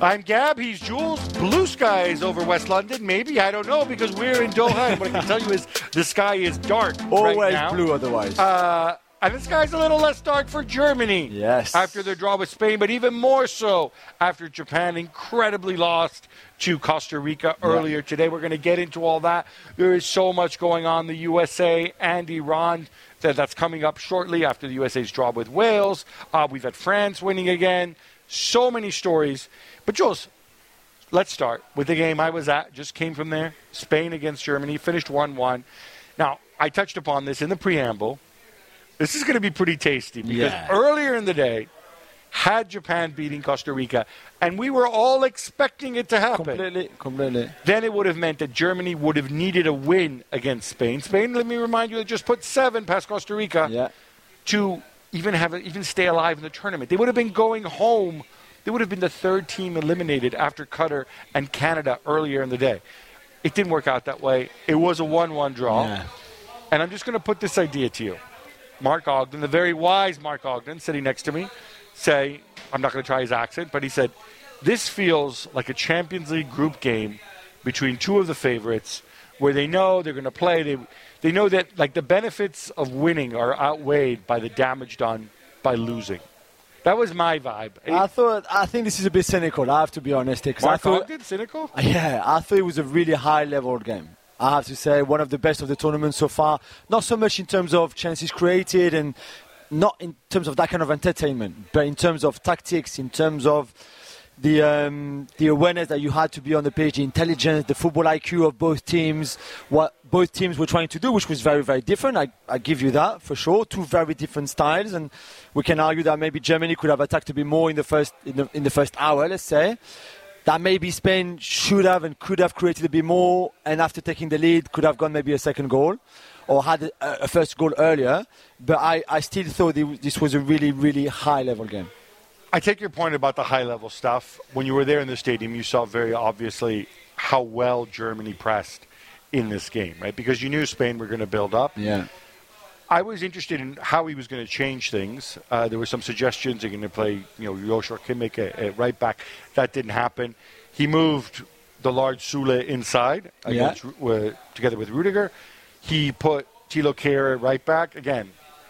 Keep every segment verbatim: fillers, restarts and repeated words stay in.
I'm Gab. He's Jules. Blue skies over West London. Maybe. I don't know because we're in Doha. And what I can tell you is the sky is dark Always right now. blue otherwise. Uh, and the sky's a little less dark for Germany. Yes. After their draw with Spain, but even more so after Japan incredibly lost to Costa Rica earlier yeah. today. We're going to get into all that. There is so much going on. The U S A and Iran, that, that's coming up shortly after the U S A's draw with Wales. Uh, we've had France winning again. So many stories. But, Jules, let's start with the game I was at. Just came from there. Spain against Germany. Finished one one. Now, I touched upon this in the preamble. This is going to be pretty tasty because yeah. earlier in the day, had Japan beating Costa Rica, and we were all expecting it to happen. Completely, completely. Then it would have meant that Germany would have needed a win against Spain. Spain, let me remind you, they just put seven past Costa Rica yeah. to even have even stay alive in the tournament. They would have been going home. They would have been the third team eliminated after Qatar and Canada earlier in the day. It didn't work out that way. It was a one one draw. Yeah. And I'm just going to put this idea to you. Mark Ogden, the very wise Mark Ogden, sitting next to me, say, I'm not going to try his accent, but he said, this feels like a Champions League group game between two of the favorites where they know they're going to play. They, they know that like the benefits of winning are outweighed by the damage done by losing. That was my vibe. I thought, I think this is a bit cynical, I have to be honest. Mark I thought, Ogden, cynical? Yeah, I thought it was a really high-level game. I have to say, one of the best of the tournament so far. Not so much in terms of chances created and not in terms of that kind of entertainment, but in terms of tactics, in terms of the um, the awareness that you had to be on the pitch, the intelligence, the football I Q of both teams, what both teams were trying to do, which was very, very different. I, I give you that for sure. Two very different styles, and we can argue that maybe Germany could have attacked a bit more in the first in the, in the first hour, let's say. That maybe Spain should have and could have created a bit more, and after taking the lead, could have gone maybe a second goal or had a, a first goal earlier. But I, I still thought it, this was a really, really high-level game. I take your point about the high-level stuff. When you were there in the stadium, you saw very obviously how well Germany pressed in this game, right? Because you knew Spain were going to build up. Yeah. I was interested in how he was going to change things. Uh, there were some suggestions. They're going to play, you know, Joshua Kimmich at, at right back. That didn't happen. He moved the large Sule inside against, yeah. uh, together with Rudiger. He put Thilo Kehrer at right back. Again,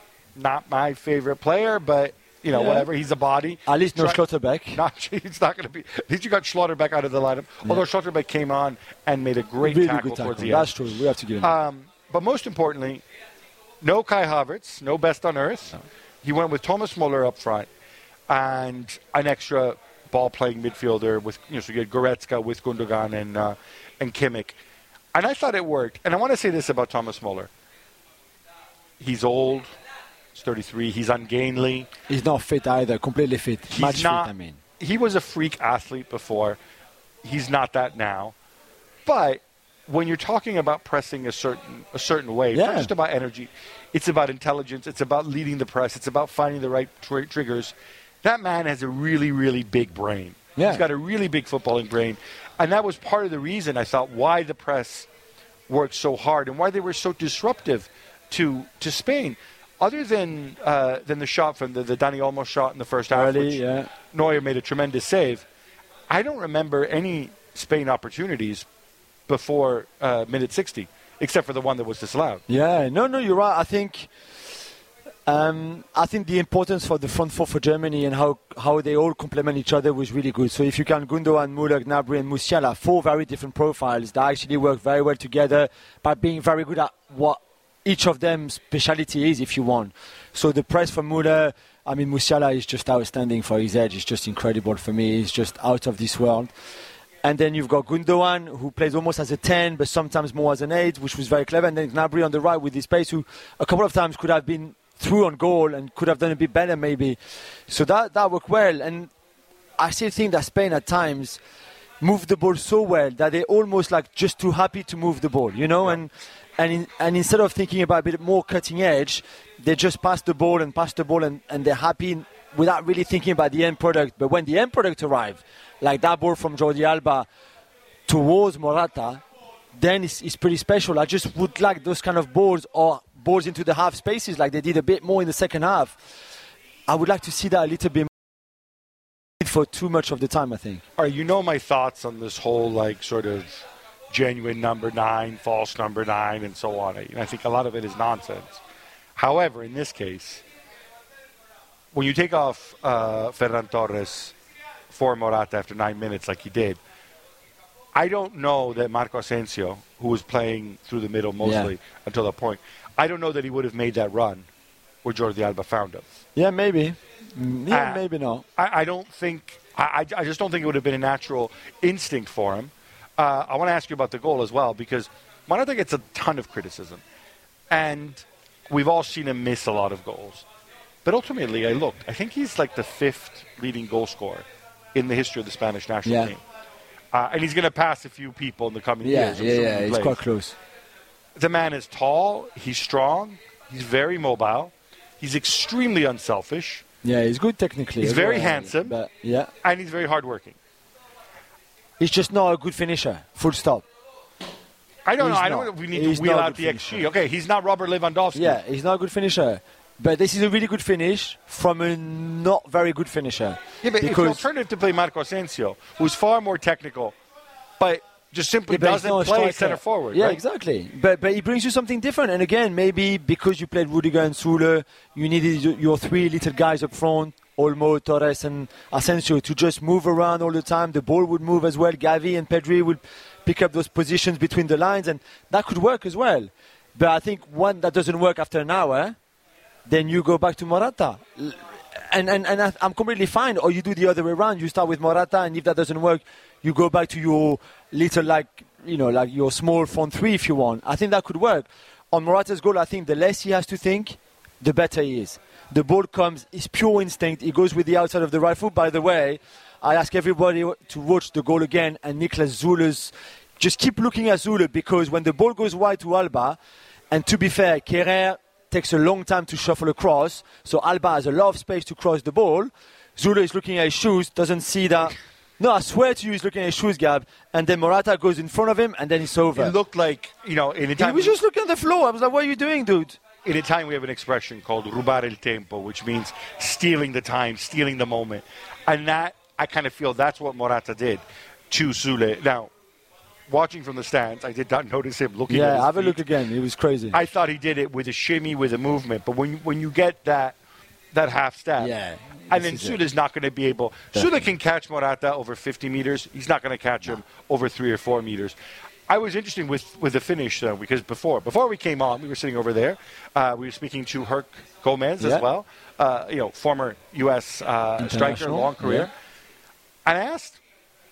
not my favorite player, but, you know, yeah. whatever. He's a body. At least no Try, Schlotterbeck. Not, he's not going to be. At least you got Schlotterbeck out of the lineup. Yeah. Although Schlotterbeck came on and made a great really tackle, good tackle towards the That's end. true. We have to give him. Um, but most importantly, no Kai Havertz, no best on earth. No. He went with Thomas Muller up front and an extra ball-playing midfielder with, you know, so you had Goretzka with Gundogan and uh, and Kimmich. And I thought it worked. And I want to say this about Thomas Muller. He's old. He's thirty-three. He's ungainly. He's not fit either. Completely fit. He's Match not, fit, I mean. He was a freak athlete before. He's not that now. But when you're talking about pressing a certain a certain way, it's yeah. not just about energy. It's about intelligence. It's about leading the press. It's about finding the right tr- triggers. That man has a really, really big brain. Yeah. He's got a really big footballing brain. And that was part of the reason, I thought, why the press worked so hard and why they were so disruptive to to Spain. Other than uh, than the shot from the, the Dani Olmo shot in the first half, Early, which yeah. Neuer made a tremendous save, I don't remember any Spain opportunities before uh, minute sixty, except for the one that was disallowed. Yeah, no, no, you're right. I think um, I think the importance for the front four for Germany and how, how they all complement each other was really good. So if you can Gundogan, Müller, Gnabry and Musiala, four very different profiles that actually work very well together by being very good at what each of them's speciality is, if you want. So the press for Müller, I mean, Musiala is just outstanding for his edge. It's just incredible for me. He's just out of this world. And then you've got Gundogan, who plays almost as a ten, but sometimes more as an eight, which was very clever. And then Gnabry on the right with his pace, who a couple of times could have been through on goal and could have done a bit better maybe. So that, that worked well. And I still think that Spain at times moved the ball so well that they're almost like just too happy to move the ball, you know? Yeah. And and in, and instead of thinking about a bit more cutting edge, they just pass the ball and pass the ball and, and they're happy without really thinking about the end product. But when the end product arrived, like that ball from Jordi Alba towards Morata, then it's, it's pretty special. I just would like those kind of balls or balls into the half spaces like they did a bit more in the second half. I would like to see that a little bit more. for too much of the time, I think. All right, you know my thoughts on this whole, like, sort of genuine number nine, false number nine, and so on. And I think a lot of it is nonsense. However, in this case, when you take off uh, Ferran Torres for Morata after nine minutes like he did, I don't know that Marco Asensio, who was playing through the middle mostly yeah. until that point, I don't know that he would have made that run where Jordi Alba found him. Yeah, maybe. Yeah, uh, maybe not. I, I don't think, I, I just don't think it would have been a natural instinct for him. Uh, I want to ask you about the goal as well, because Morata gets a ton of criticism. And we've all seen him miss a lot of goals. But ultimately, I looked. I think he's like the fifth leading goal scorer in the history of the Spanish national yeah. team. Uh, and he's going to pass a few people in the coming yeah, years. Yeah, yeah, yeah. He's quite close. The man is tall. He's strong. He's very mobile. He's extremely unselfish. Yeah, he's good technically. He's very well, handsome. But, yeah. And he's very hardworking. He's just not a good finisher. Full stop. I don't he's know. I not. don't know if we need he's to wheel out the finisher. X G. Okay, he's not Robert Lewandowski. Yeah, he's not a good finisher. But this is a really good finish from a not very good finisher. Yeah, but it's an alternative to play Marco Asensio, who's far more technical, but just simply yeah, doesn't play center forward. Yeah, right? exactly. But but he brings you something different. And again, maybe because you played Rudiger and Süle, you needed your three little guys up front, Olmo, Torres, and Asensio, to just move around all the time. The ball would move as well. Gavi and Pedri would pick up those positions between the lines, and that could work as well. But I think one that doesn't work after an hour, then you go back to Morata. And, and, and I'm completely fine. Or you do the other way around. You start with Morata, and if that doesn't work, you go back to your little, like, you know, like your small front three if you want. I think that could work. On Morata's goal, I think the less he has to think, the better he is. The ball comes, it's pure instinct. He goes with the outside of the right foot. By the way, I ask everybody to watch the goal again, and Niklas Süle's. Just keep looking at Süle, because when the ball goes wide to Alba, and to be fair, Kerrer takes a long time to shuffle across, so Alba has a lot of space to cross the ball. Süle is looking at his shoes, doesn't see that. No, I swear to you, he's looking at his shoes, Gab, and then Morata goes in front of him, and then it's over. It looked like, you know, in Italian. He was just looking at the floor. I was like, what are you doing, dude? In Italian, we have an expression called rubare il tempo, which means stealing the time, stealing the moment. And that, I kind of feel that's what Morata did to Süle. Now, watching from the stands, I did not notice him looking yeah, at his have feet. a look again. It was crazy. I thought he did it with a shimmy, with a movement. But when you, when you get that that half step, yeah, and then Süle's not going to be able. Definitely. Süle can catch Morata over fifty meters. He's not going to catch no. him over three or four meters. I was interested with, with the finish, though, because before before we came on, we were sitting over there. Uh, we were speaking to Herc Gomez yeah. as well, uh, you know, former U S uh, striker, long career. Yeah. And I asked,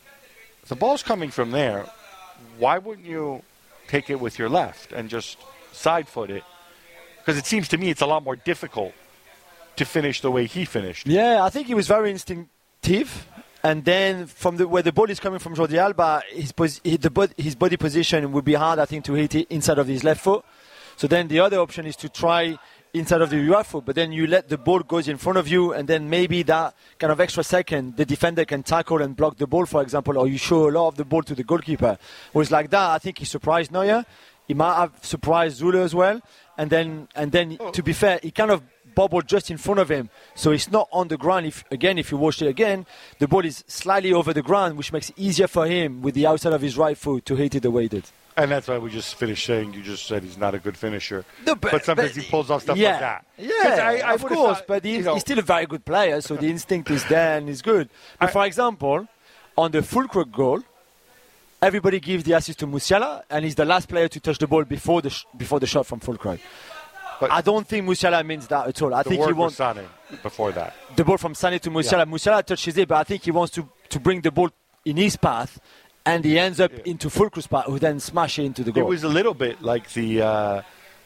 the ball's coming from there. Why wouldn't you take it with your left and just side foot it? Because it seems to me it's a lot more difficult to finish the way he finished. Yeah, I think he was very instinctive. And then from the where the ball is coming from Jordi Alba, his, pos- the, his body position would be hard, I think, to hit it inside of his left foot. So then the other option is to try inside of the right foot, but then you let the ball goes in front of you, and then maybe that kind of extra second, the defender can tackle and block the ball, for example, or you show a lot of the ball to the goalkeeper. It was like that. I think he surprised Neuer. He might have surprised Süle as well. And then, and then oh. to be fair, he kind of bobbled just in front of him, so it's not on the ground. If again, if you watch it again, the ball is slightly over the ground, which makes it easier for him with the outside of his right foot to hit it the way he did. And that's why we just finished saying, you just said he's not a good finisher. No, but, but sometimes but, he pulls off stuff yeah, like that. Yeah, I, I of course, thought, but he, you know, he's still a very good player, so the instinct is there and he's good. But I, for example, on the Füllkrug goal, everybody gives the assist to Musiala, and he's the last player to touch the ball before the sh- before the shot from Füllkrug. But I don't think Musiala means that at all. I think he wants Sané before that. The ball from Sané to Musiala. Yeah. Musiala touches it, but I think he wants to, to bring the ball in his path, and he ends up yeah. into Füllkrug's path, who then smash it into the goal. It was a little bit like the uh,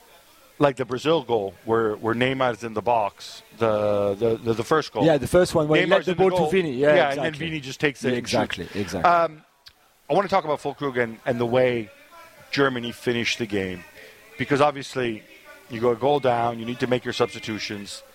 like the Brazil goal, where where Neymar is in the box. The the, the, the first goal. Yeah, the first one where Neymar's he let the ball the goal. to Vini. Yeah, yeah exactly. and then Vini just takes it. Yeah, and exactly, shoots. exactly. Um, I want to talk about Füllkrug and, and the way Germany finished the game, because obviously you go a goal down, you need to make your substitutions.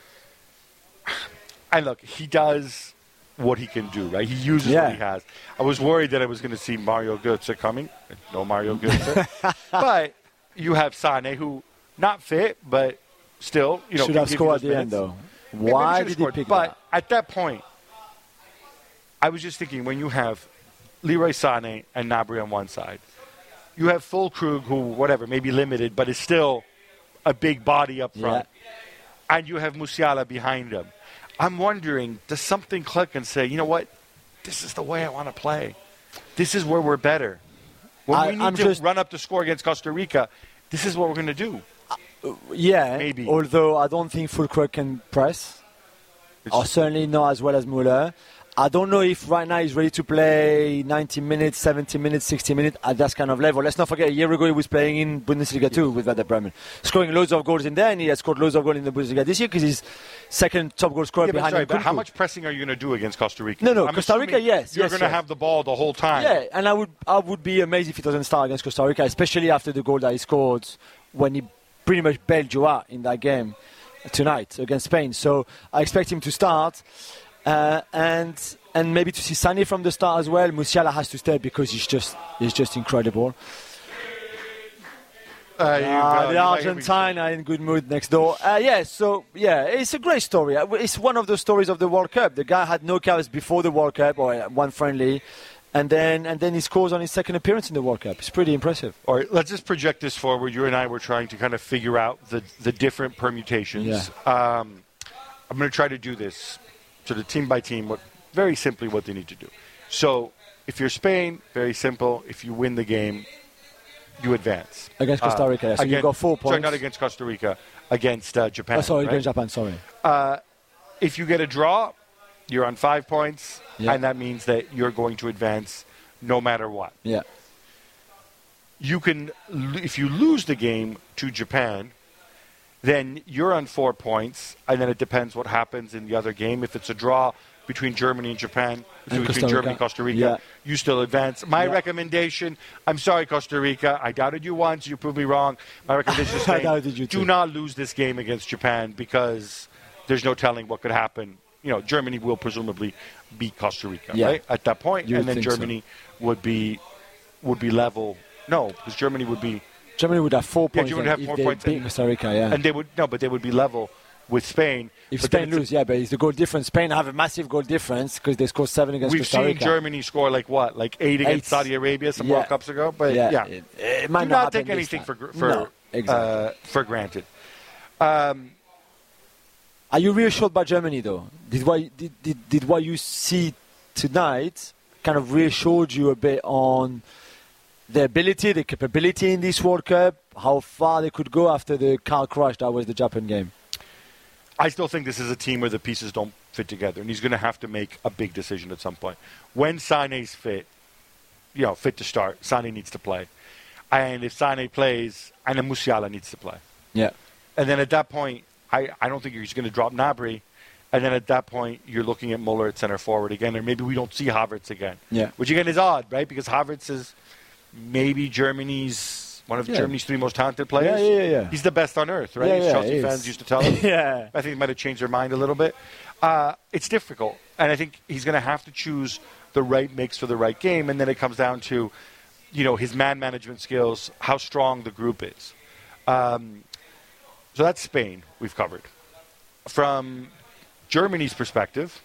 And look, he does what he can do, right? He uses yeah. what he has. I was worried that I was going to see Mario Götze coming. No Mario Götze. But you have Sané, who not fit, but still, you know, should have scored at the end, though. Why did he pick But that? at that point, I was just thinking, when you have Leroy Sané and Gnabry on one side, you have Füllkrug, who, whatever, may be limited, but is still a big body up front. Yeah. And you have Musiala behind him. I'm wondering, does something click and say, you know what, this is the way I want to play. This is where we're better. When I, we need I'm to just, run up to score against Costa Rica, this is what we're going to do. Uh, yeah, maybe. Although I don't think Füllkrug can press. It's or certainly not as well as Müller. I don't know if right now he's ready to play ninety minutes, seventy minutes, sixty minutes at that kind of level. Let's not forget, a year ago he was playing in Bundesliga too with Werder Bremen, scoring loads of goals in there, and he has scored loads of goals in the Bundesliga this year because he's second top goal scorer yeah, behind sorry, him. But how much pressing are you going to do against Costa Rica? No, no, I'm Costa Rica, yes. You're yes, going to yes. have the ball the whole time. Yeah, and I would, I would be amazed if he doesn't start against Costa Rica, especially after the goal that he scored when he pretty much bailed you out in that game tonight against Spain. So I expect him to start. Uh, and and maybe to see Sané from the start as well. Musiala has to stay because he's just he's just incredible. Uh, uh, the Argentine are in good mood next door. Uh, yeah, so yeah, it's a great story. It's one of the stories of the World Cup. The guy had no caps before the World Cup, or one friendly, and then and then he scores on his second appearance in the World Cup. It's pretty impressive. All right, let's just project this forward. You and I were trying to kind of figure out the the different permutations. Yeah. Um, I'm going to try to do this. So the team by team, what very simply what they need to do. So if you're Spain, very simple. If you win the game, you advance. Against Costa Rica, uh, so against, you've got four points. Sorry, not against Costa Rica, against uh, Japan. Oh, sorry, right? against Japan, sorry. Uh, if you get a draw, you're on five points, yeah. and that means that you're going to advance no matter what. Yeah. You can, if you lose the game to Japan, then you're on four points, and then it depends what happens in the other game. If it's a draw between Germany and Japan, and between Germany and Costa Rica, yeah. you still advance. My yeah. recommendation, I'm sorry, Costa Rica, I doubted you once, you proved me wrong. My recommendation is I doubted you do too. not lose this game against Japan because there's no telling what could happen. You know, Germany will presumably beat Costa Rica, yeah. right, at that point, you and then Germany so. would be would be level. No, because Germany would be... Germany would have four yeah, points would have if four they points beat and, Costa Rica, yeah. And they would no, but they would be level with Spain. If but Spain lose, yeah, but it's the goal difference. Spain have a massive goal difference because they scored seven against We've Costa Rica. We've seen Germany score like what, like eight against eight. Saudi Arabia some yeah. World Cups ago. But yeah, yeah. It, it might do not, not take anything for for no, exactly. uh, for granted. Um, Are you reassured by Germany though? Did what did, did did what you see tonight kind of reassured you a bit on the ability, the capability in this World Cup, how far they could go after the car crash that was the Japan game? I still think this is a team where the pieces don't fit together, and he's going to have to make a big decision at some point. When Sané's fit, you know, fit to start, Sané needs to play. And if Sané plays, and then Musiala needs to play. Yeah. And then at that point, I, I don't think he's going to drop Gnabry. And then at that point, you're looking at Muller at center forward again, or maybe we don't see Havertz again. Yeah. Which again is odd, right? Because Havertz is maybe Germany's one of yeah. Germany's three most talented players. Yeah, yeah, yeah. He's the best on earth, right? Yeah, As yeah, Chelsea he fans is. used to tell us. yeah. I think they might have changed their mind a little bit. Uh, it's difficult, and I think he's going to have to choose the right mix for the right game, and then it comes down to, you know, his man management skills, how strong the group is. Um, so that's Spain we've covered. From Germany's perspective,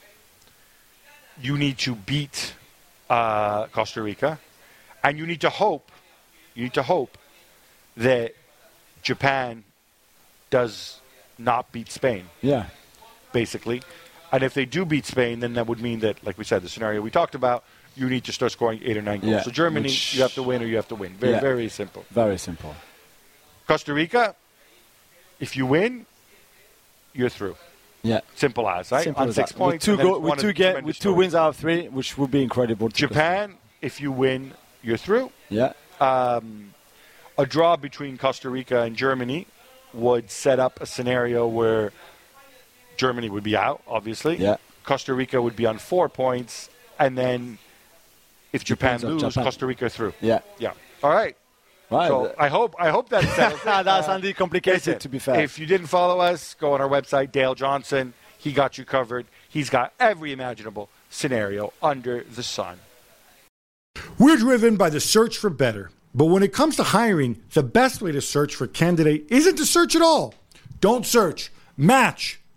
you need to beat uh, Costa Rica, and you need to hope, you need to hope that Japan does not beat Spain. Yeah. Basically. And if they do beat Spain, then that would mean that, like we said, the scenario we talked about, you need to start scoring eight or nine goals. Yeah, so Germany, which, you have to win or you have to win. Very, yeah, very simple. Very simple. Costa Rica, if you win, you're through. Yeah. Simple as, right? Simple On as six that. points. With two, go- with with, two get, with two story. wins out of three, which would be incredible. Japan, if you win, you're through. Yeah. Um, a draw between Costa Rica and Germany would set up a scenario where Germany would be out, obviously. Yeah. Costa Rica would be on four points, and then if Japan Depends on loses, Japan. Costa Rica through. Yeah. Yeah. All right. Right. So I hope I hope that settles it. That's Uh, indeed complicated, listen, to be fair. If you didn't follow us, go on our website, Dale Johnson. He got you covered. He's got every imaginable scenario under the sun. We're driven by the search for better. But when it comes to hiring, the best way to search for a candidate isn't to search at all. Don't search. Match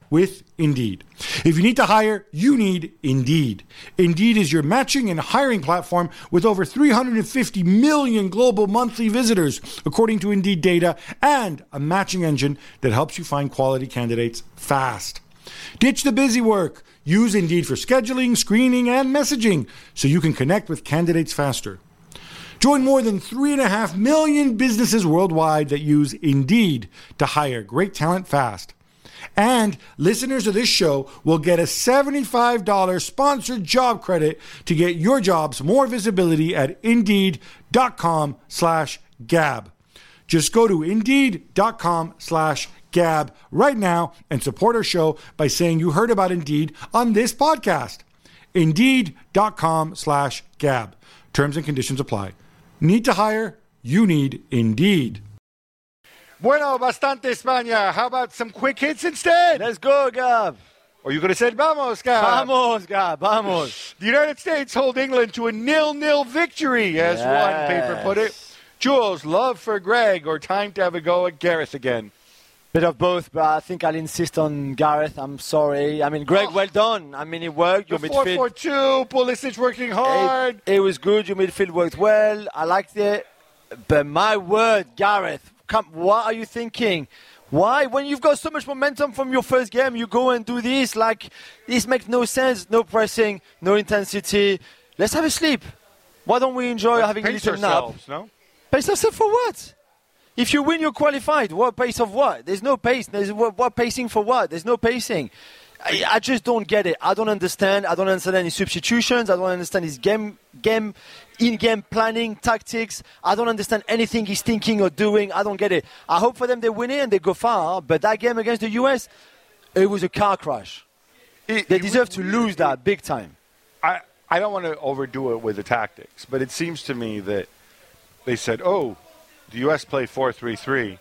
with Indeed. If you need to hire, you need Indeed. Indeed is your matching and hiring platform with over three hundred fifty million global monthly visitors, according to Indeed data, and a matching engine that helps you find quality candidates fast. Ditch the busy work. Use Indeed for scheduling, screening, and messaging so you can connect with candidates faster. Join more than three and a half million businesses worldwide that use Indeed to hire great talent fast. And listeners of this show will get a seventy-five dollars sponsored job credit to get your jobs more visibility at Indeed.com slash Gab. Just go to Indeed.com slash Gab right now and support our show by saying you heard about Indeed on this podcast. Indeed.com slash Gab. Terms and conditions apply. Need to hire? You need Indeed. Bueno, bastante España. How about some quick hits instead? Let's go, Gab. Or you could have said, vamos, Gab. Vamos, Gab, vamos. The United States hold England to a nil-nil victory, as Yes. one paper put it. Jules, love for Greg or time to have a go at Gareth again? Bit of both, but I think I'll insist on Gareth. I'm sorry. I mean, Greg, Oh. well done. I mean, it worked. Your The four four midfield, two, Pulisic working hard. it, it was good. Your midfield worked well. I liked it. But my word, Gareth, come, what are you thinking? Why? When you've got so much momentum from your first game, you go and do this? Like, this makes no sense. No pressing, no intensity. Let's have a sleep. Why don't we enjoy Let's having a pace little nap? ourselves, no? Pace yourself for what? If you win, you're qualified. What pace of what? There's no pace. There's what, what pacing for what? There's no pacing. I, I just don't get it. I don't understand. I don't understand any substitutions. I don't understand his game, game, in-game planning, tactics. I don't understand anything he's thinking or doing. I don't get it. I hope for them they win it and they go far. But that game against the U S, it was a car crash. It- They it deserve was to really- lose that big time. I, I don't want to overdo it with the tactics, but it seems to me that they said, oh, the U S play four three three,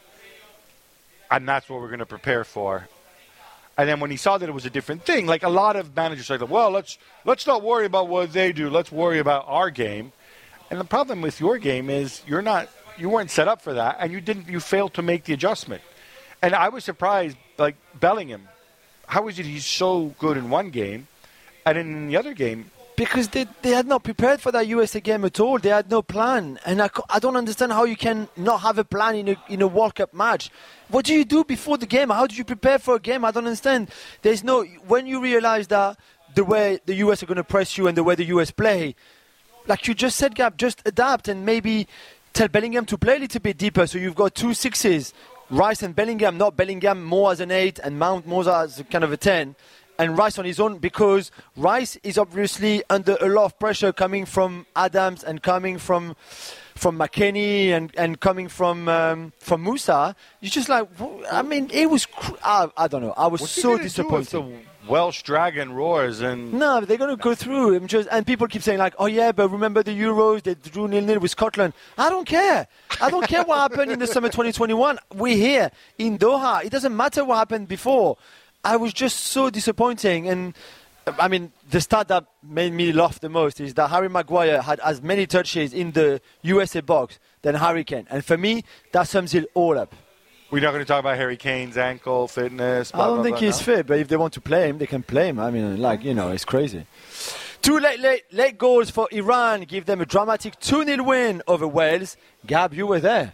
and that's what we're going to prepare for. And then when he saw that it was a different thing, like a lot of managers say, well, let's let's not worry about what they do. Let's worry about our game. And the problem with your game is you're not you weren't set up for that, and you didn't you failed to make the adjustment. And I was surprised, like Bellingham, how is it he's so good in one game, and in the other game, Because they, they had not prepared for that U S A game at all. They had no plan. And I, co- I don't understand how you can not have a plan in a, in a World Cup match. What do you do before the game? How do you prepare for a game? I don't understand. There's no... When you realize that the way the U S are going to press you and the way the U S play, like you just said, Gab, just adapt and maybe tell Bellingham to play a little bit deeper. So you've got two sixes, Rice and Bellingham, not Bellingham more as an eight and Mount more as a kind of a ten. And Rice on his own, because Rice is obviously under a lot of pressure coming from Adams and coming from from McKennie and, and coming from um, from Musa. You're just like, I mean, it was, cr- I, I don't know. I was what's he so gonna do if disappointed. the Welsh dragon roars and No, they're going to go through. I'm just, and people keep saying like, oh yeah, but remember the Euros, they drew nil-nil with Scotland. I don't care. I don't care what happened in the summer twenty twenty-one. We're here in Doha. It doesn't matter what happened before. I was just so disappointing. And I mean, the stat that made me laugh the most is that Harry Maguire had as many touches in the U S A box than Harry Kane. And for me, that sums it all up. we're not going to talk about Harry Kane's ankle fitness. Blah, I don't blah, think blah, he's no? fit, but if they want to play him, they can play him. I mean, like, you know, it's crazy. Two late, late, late goals for Iran give them a dramatic two nil win over Wales. Gab, you were there.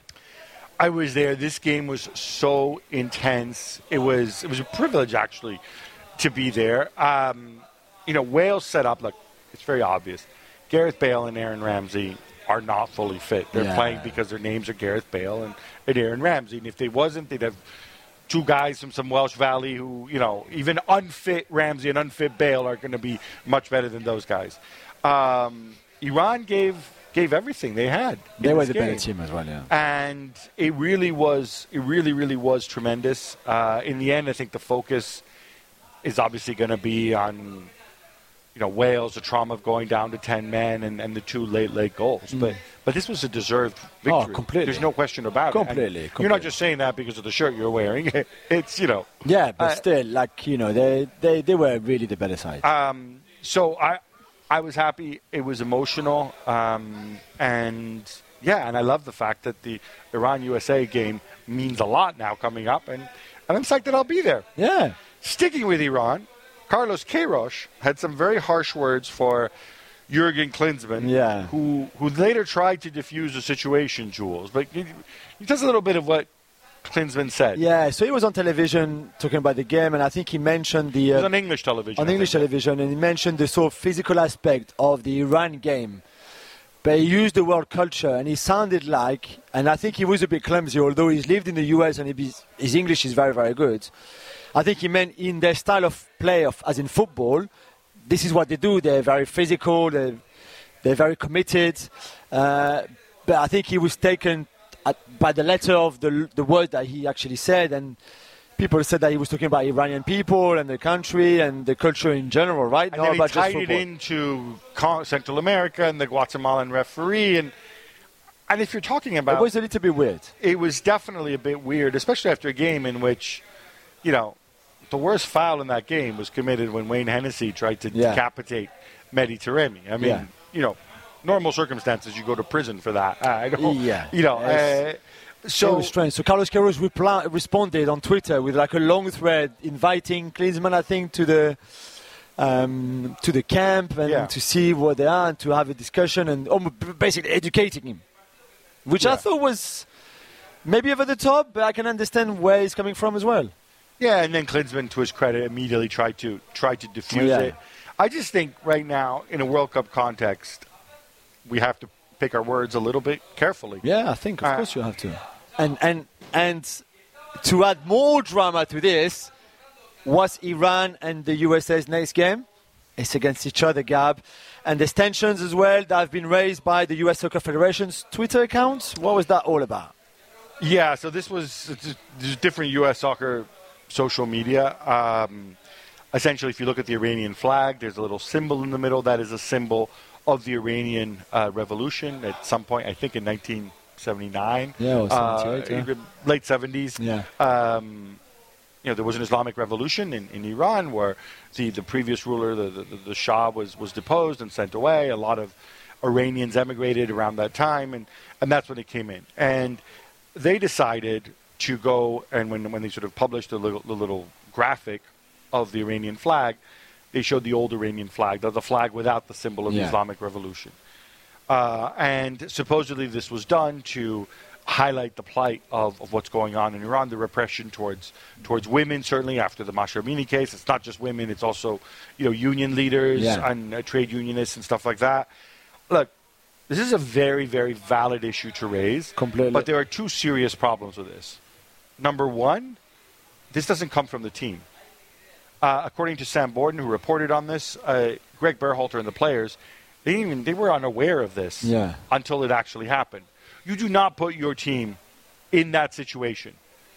I was there. This game was so intense. It was it was a privilege actually to be there. Um, you know, Wales set up. Look, it's very obvious. Gareth Bale and Aaron Ramsey are not fully fit. They're Yeah. playing because their names are Gareth Bale and, and Aaron Ramsey. And if they wasn't, they'd have two guys from some Welsh Valley who, you know, even unfit Ramsey and unfit Bale are going to be much better than those guys. Um, Iran gave gave everything they had. in They were this the better game. team as well, yeah. And it really was, it really, really was tremendous. Uh, in the end, I think the focus is obviously going to be on, you know, Wales, the trauma of going down to ten men, and, and the two late, late goals. But but this was a deserved victory. Oh, completely. There's no question about it. And Completely, You're not completely. just saying that because of the shirt you're wearing. It's, you know. Yeah, but Uh, still, like, you know, they, they, they were really the better side. Um, so I, I was happy. It was emotional, um, and yeah, and I love the fact that the Iran U S A game means a lot now coming up, and, and I'm psyched that I'll be there. yeah. Sticking with Iran, Carlos Queiroz had some very harsh words for Jurgen Klinsmann, yeah. who who later tried to defuse the situation, Jules. But you, you tell us a little bit of what Klinsmann said. Yeah, so he was on television talking about the game, and I think he mentioned the... Uh, it was on English television. On English television, and he mentioned the sort of physical aspect of the Iran game. But he used the word culture, and he sounded like, and I think he was a bit clumsy, although he's lived in the U S and he, his English is very, very good. I think he meant in their style of play, of, as in football, this is what they do. They're very physical, they're, they're very committed. Uh, but I think he was taken at, by the letter of the, the word that he actually said, and people said that he was talking about Iranian people and the country and the culture in general, right? And Not then he about tied just it into Central America and the Guatemalan referee. And and if you're talking about... It was a little bit weird. It was definitely a bit weird, especially after a game in which, you know, the worst foul in that game was committed when Wayne Hennessy tried to yeah. decapitate Mehdi Taremi. I mean, yeah. you know, normal circumstances, you go to prison for that. I don't, yeah. You know, uh, so... It was strange. So Carlos Queiroz repli- responded on Twitter with like a long thread inviting Klinsmann, I think, to the um, to the camp and yeah. to see what they are and to have a discussion and um, basically educating him, which yeah. I thought was maybe over the top, but I can understand where he's coming from as well. Yeah, and then Klinsmann, to his credit, immediately tried to tried to diffuse yeah. it. I just think right now, in a World Cup context, we have to pick our words a little bit carefully. Yeah, I think, of uh, course you have to. And, and, and to add more drama to this, was Iran and the U S A's next game? It's against each other, Gab. And there's tensions as well that have been raised by the U S Soccer Federation's Twitter accounts. What was that all about? Yeah, so this was there's different U S soccer social media. Um, essentially, if you look at the Iranian flag, there's a little symbol in the middle that is a symbol of the Iranian uh, revolution at some point, I think in nineteen seventy-nine. Yeah, or seventy-eight, uh, yeah. late seventies. Yeah. Um, you know, there was an Islamic revolution in, in Iran where the, the previous ruler, the, the, the Shah, was, was deposed and sent away. A lot of Iranians emigrated around that time, and, and that's when it came in. And they decided to go, and when when they sort of published the little, the little graphic of the Iranian flag, they showed the old Iranian flag, the, the flag without the symbol of yeah. the Islamic Revolution. Uh, and supposedly this was done to highlight the plight of, of what's going on in Iran, the repression towards towards women, certainly after the Mahsa Amini case. It's not just women, it's also, you know, union leaders yeah. and uh, trade unionists and stuff like that. Look, this is a very, very valid issue to raise. Completely. But there are two serious problems with this. Number one, this doesn't come from the team. Uh, according to Sam Borden, who reported on this, uh, Greg Berhalter and the players, they didn't even they were unaware of this yeah. until it actually happened. You do not put your team in that situation.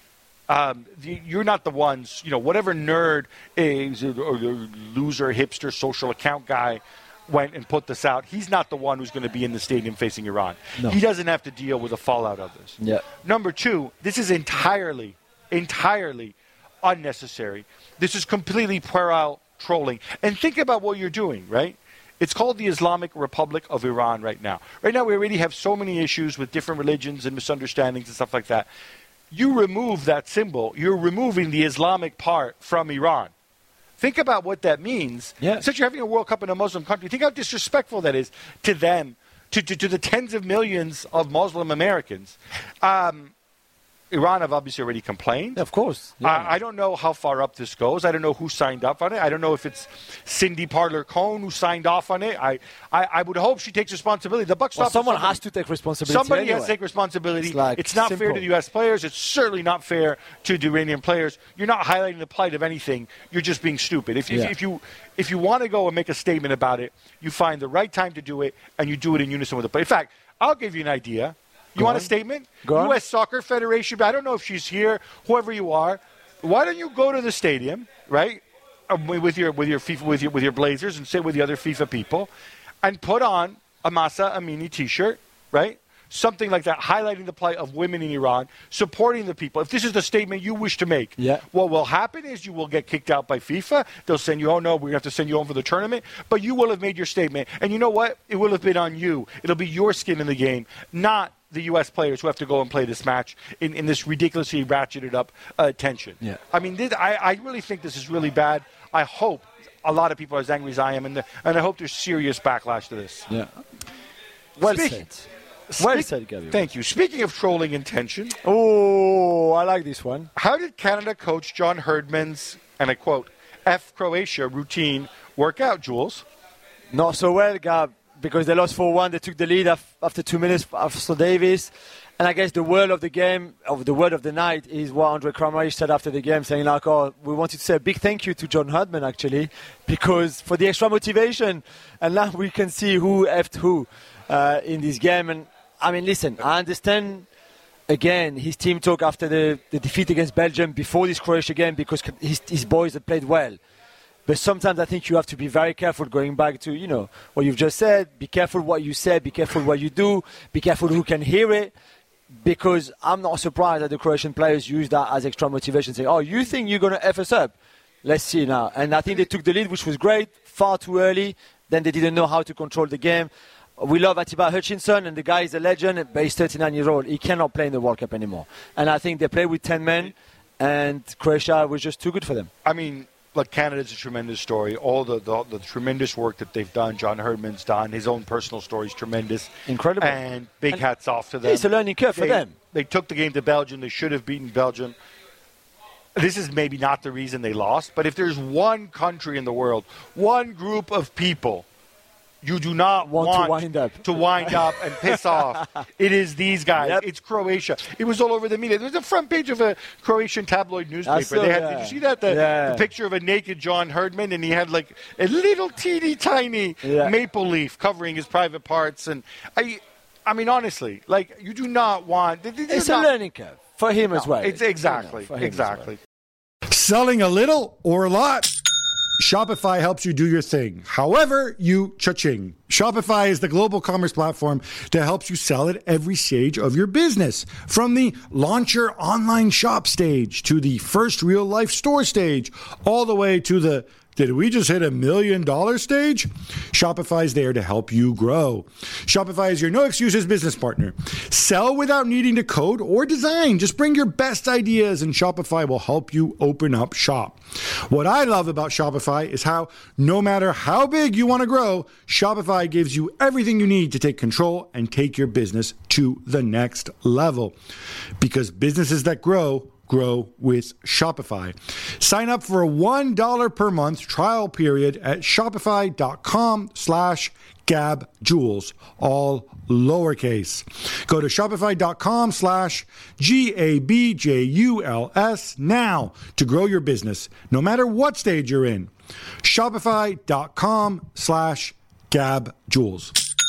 Um, the, you're not the ones, you know, whatever nerd is or, or loser, hipster, social account guy went and put this out. He's not the one who's going to be in the stadium facing Iran. No. He doesn't have to deal with the fallout of this. Yeah. Number two, this is entirely, entirely unnecessary. This is completely puerile trolling. And think about what you're doing, right? It's called the Islamic Republic of Iran right now. Right now we already have so many issues with different religions and misunderstandings and stuff like that. You remove that symbol, you're removing the Islamic part from Iran. Think about what that means. Yeah. Since you're having a World Cup in a Muslim country, think how disrespectful that is to them, to, to, to the tens of millions of Muslim Americans. Um, Iran have obviously already complained. Of course. Yeah. I, I don't know how far up this goes. I don't know who signed up on it. I don't know if it's Cindy Parler-Cohn who signed off on it. I, I, I would hope she takes responsibility. The buck well, stops. someone somebody. has to take responsibility. Somebody anyway. has to take responsibility. It's, like it's not simple. fair to the U S players. It's certainly not fair to the Iranian players. You're not highlighting the plight of anything. You're just being stupid. If, yeah. if, if you if you want to go and make a statement about it, you find the right time to do it, and you do it in unison with the play. In fact, I'll give you an idea. You Go want on. a statement? Go on. U S Soccer Federation, I don't know if she's here, whoever you are, why don't you go to the stadium, right, um, with your with your FIFA, with your with your Blazers and sit with the other FIFA people, and put on a Mahsa Amini T-shirt, right? Something like that, highlighting the plight of women in Iran, supporting the people. If this is the statement you wish to make, yeah. what will happen is you will get kicked out by FIFA. They'll send you, oh, no, we're going to have to send you home for the tournament. But you will have made your statement. And you know what? It will have been on you. It'll be your skin in the game, not the U S players who have to go and play this match in, in this ridiculously ratcheted up uh, tension. Yeah. I mean, this, I, I really think this is really bad. I hope a lot of people are as angry as I am, and, the, and I hope there's serious backlash to this. Yeah. Well Speaking- said. Well Speak- said, Gabby. Thank you. Speaking of trolling and tension, Oh, I like this one. how did Canada coach John Herdman's, and I quote, F Croatia routine work out, Jules? Not so well, Gab, because they lost four one. They took the lead af- after two minutes after Davis. And I guess the word of the game, of the word of the night, is what Andre Kramaric said after the game, saying like, oh, we wanted to say a big thank you to John Herdman, actually, because for the extra motivation. And now we can see who effed who uh, in this game. And, I mean, listen, I understand, again, his team talk after the, the defeat against Belgium before this Croatia game because his, his boys had played well. But sometimes I think you have to be very careful going back to, you know, what you've just said. Be careful what you say, be careful what you do, be careful who can hear it. Because I'm not surprised that the Croatian players use that as extra motivation, saying, oh, you think you're going to F us up? Let's see now. And I think they took the lead, which was great, far too early. Then they didn't know how to control the game. We love Atiba Hutchinson, and the guy is a legend, but he's thirty-nine years old. He cannot play in the World Cup anymore. And I think they played with ten men, and Croatia was just too good for them. I mean, look, Canada's a tremendous story. All the, the the tremendous work that they've done, John Herdman's done. His own personal story is tremendous. Incredible. And big And hats off to them. It's a learning curve for They- them. They took the game to Belgium. They should have beaten Belgium. This is maybe not the reason they lost, but if there's one country in the world, one group of people you do not Want want, to wind up. to wind up and piss off, it is these guys. Yep. It's Croatia. It was all over the media. There was a front page of a Croatian tabloid newspaper. saw They had, that. Did you see that? The, Yeah. the picture of a naked John Herdman, and he had like a little teeny tiny Yeah. maple leaf covering his private parts. And I, I mean, honestly, like you do not want. This is It's not, a learning curve for him as well. It's exactly, You know, for him as exactly. Selling a little or a lot? Shopify helps you do your thing. However, you cha-ching. Shopify is the global commerce platform that helps you sell at every stage of your business. From the launch your online shop stage to the first real life store stage, all the way to the did we just hit a million dollar stage? Shopify is there to help you grow. Shopify is your no excuses business partner. Sell without needing to code or design. Just bring your best ideas and Shopify will help you open up shop. What I love about Shopify is how no matter how big you want to grow, Shopify gives you everything you need to take control and take your business to the next level. Because businesses that grow grow with Shopify. Sign up for a one dollar per month trial period at shopify.com slash gabjules, all lowercase. Go to shopify.com slash G-A-B-J-U-L-S now to grow your business, no matter what stage you're in. Shopify.com slash gabjules.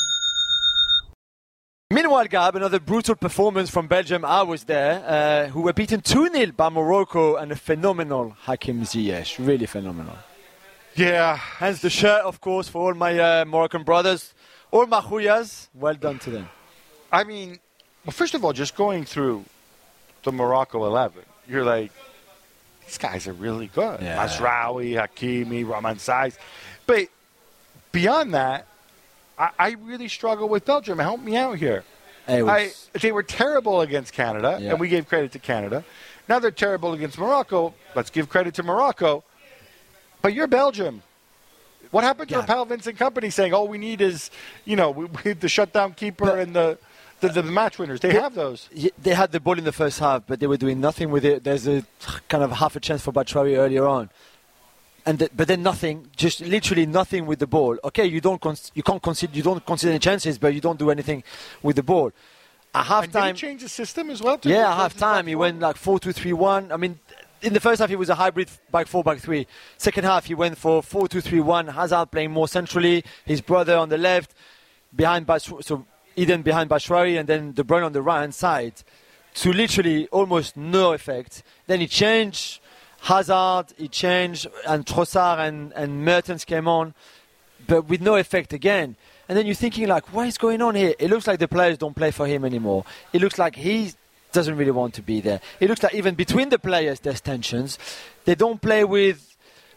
Meanwhile, Gab, another brutal performance from Belgium. I was there, uh, who were beaten two nil by Morocco and a phenomenal Hakim Ziyech. Really phenomenal. Yeah. Hence the shirt, of course, for all my uh, Moroccan brothers. All my khuyas, well done to them. I mean, well, first of all, just going through the Morocco eleven, you're like, these guys are really good. Yeah. Masraoui, Hakimi, Rahman Saiz. But beyond that, I, I really struggle with Belgium. Help me out here. It was- I, they were terrible against Canada, Yeah. and we gave credit to Canada. Now they're terrible against Morocco. Let's give credit to Morocco. But you're Belgium. What happened to Yeah. our pal Vincent Kompany saying all we need is, you know, we, we the shutdown keeper But- and the, the the match winners? They They- have those. Ye- They had the ball in the first half, but they were doing nothing with it. There's a kind of half a chance for Batshuayi earlier on. And the, but then nothing, just literally nothing with the ball. Okay, you don't cons- you can't consider you don't consider any chances, but you don't do anything with the ball. At And did he halftime, change the system as well? to yeah, go at towards his back half time he four? went like four two three one. I mean, in the first half he was a hybrid back four back three. Second half he went for four two three one. Hazard playing more centrally, his brother on the left, behind Bash- so Eden behind Batshuayi, and then De Bruyne on the right hand side. To literally almost no effect. Then he changed. Hazard, he changed, and Trossard and, and Mertens came on, but with no effect again. And then you're thinking, like, what is going on here? It looks like the players don't play for him anymore. It looks like he doesn't really want to be there. It looks like even between the players, there's tensions. They don't play with...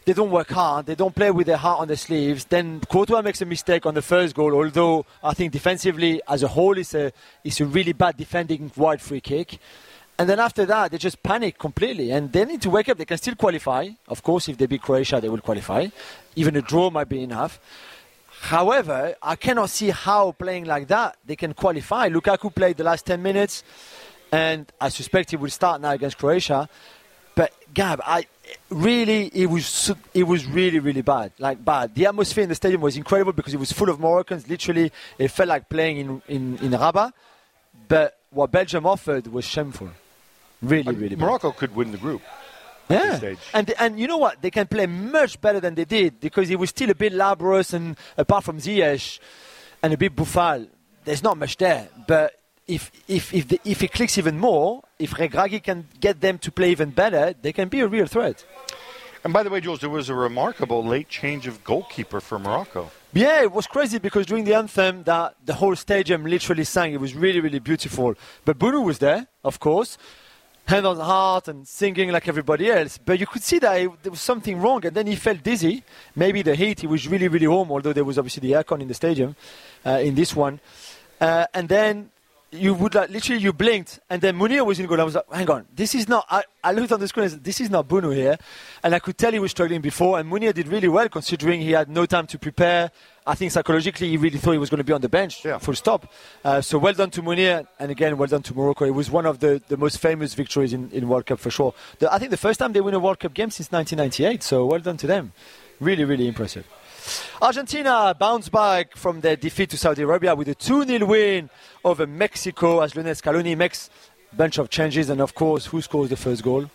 they don't work hard. They don't play with their heart on their sleeves. Then Courtois makes a mistake on the first goal, although I think defensively as a whole it's a, it's a really bad defending wide free kick. And then after that, they just panic completely. And they need to wake up. They can still qualify. Of course, if they beat Croatia, they will qualify. Even a draw might be enough. However, I cannot see how playing like that they can qualify. Lukaku played the last ten minutes, and I suspect he will start now against Croatia. But Gab, I really, it was it was really, really bad. Like bad. The atmosphere in the stadium was incredible because it was full of Moroccans. Literally, it felt like playing in, in, in Rabat. But what Belgium offered was shameful. Really, really bad. Morocco could win the group. Yeah, and and you know what? They can play much better than they did because it was still a bit laborious, and apart from Ziyech and a bit Boufal, there's not much there. But if if if the, if it clicks even more, if Regragui can get them to play even better, they can be a real threat. And by the way, Jules, there was a remarkable late change of goalkeeper for Morocco. Yeah, it was crazy because during the anthem, that the whole stadium literally sang. It was really, really beautiful. But Bounou was there, of course, hand on heart and singing like everybody else. But you could see that it, there was something wrong, and then he felt dizzy. Maybe the heat, he was really, really warm, although there was obviously the aircon in the stadium uh, in this one. Uh, and then you would like, literally, you blinked, and then Munir was in goal. I was like, hang on, this is not, I, I looked on the screen and said, this is not Bounou here. And I could tell he was struggling before, and Munir did really well considering he had no time to prepare. I think psychologically he really thought he was going to be on the bench, yeah. full stop. Uh, so well done to Munir, and again, well done to Morocco. It was one of the, the most famous victories in, in World Cup for sure. The, I think the first time they win a World Cup game since nineteen ninety-eight, so well done to them. Really, really impressive. Argentina bounced back from their defeat to Saudi Arabia with a two nil win over Mexico as Lionel Scaloni makes a bunch of changes, and of course, who scores the first goal?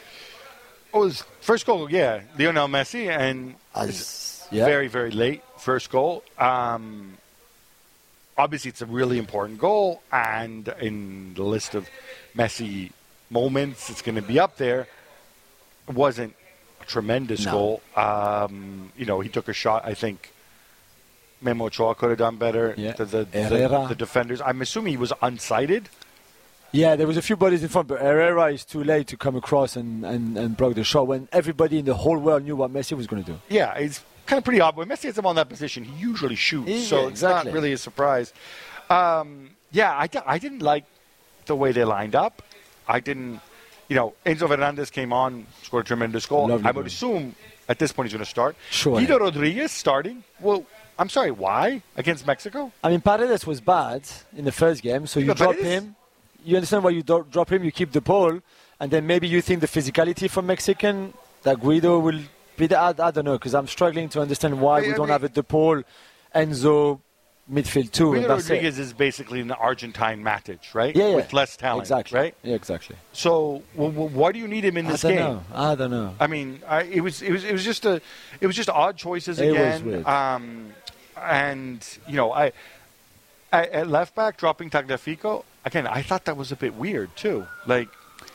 Oh, his first goal, yeah, Lionel Messi, and As, yeah. very, very late first goal. Um, obviously, it's a really important goal, and in the list of Messi moments, it's going to be up there. It wasn't a tremendous no. goal. Um, you know, he took a shot, I think Memo Ochoa could have done better. Yeah. The, the, the, the defenders, I'm assuming he was unsighted. Yeah, there was a few bodies in front, but Herrera is too late to come across and, and, and block the shot when everybody in the whole world knew what Messi was going to do. Yeah, it's kind of pretty odd. When Messi has him on that position, he usually shoots, yeah, so exactly. It's not really a surprise. Um, yeah, I, I didn't like the way they lined up. I didn't, you know, Enzo Fernandez came on, scored a tremendous goal. Lovely I would goal. assume at this point he's going to start. Sure. Guido Rodriguez starting. Well, I'm sorry, why? Against Mexico? I mean, Paredes was bad in the first game, so you But drop Paredes? him. You understand why you do- drop him, you keep the ball, and then maybe you think the physicality from Mexican, that Guido will be the, I, I don't know, because I'm struggling to understand why I- we I don't mean- have a De Paul, Enzo, midfield too. Guido and that's it. Rodriguez is basically an Argentine Matic, right? Yeah, yeah. With less talent, exactly. right? Yeah, exactly. So w- w- why do you need him in I this don't game? know. I don't know. I mean, I, it was it was it was just a it was just odd choices It was again. weird. Um, and you know, I, I at left back dropping Tagliafico again. I thought that was a bit weird too. Like,